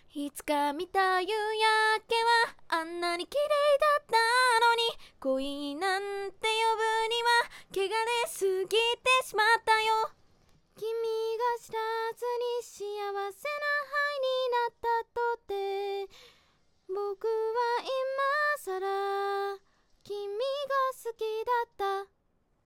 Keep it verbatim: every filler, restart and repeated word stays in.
いつか見た夕焼けはあんなに綺麗だったのに、恋なんて呼ぶには汚れすぎてしまったよ。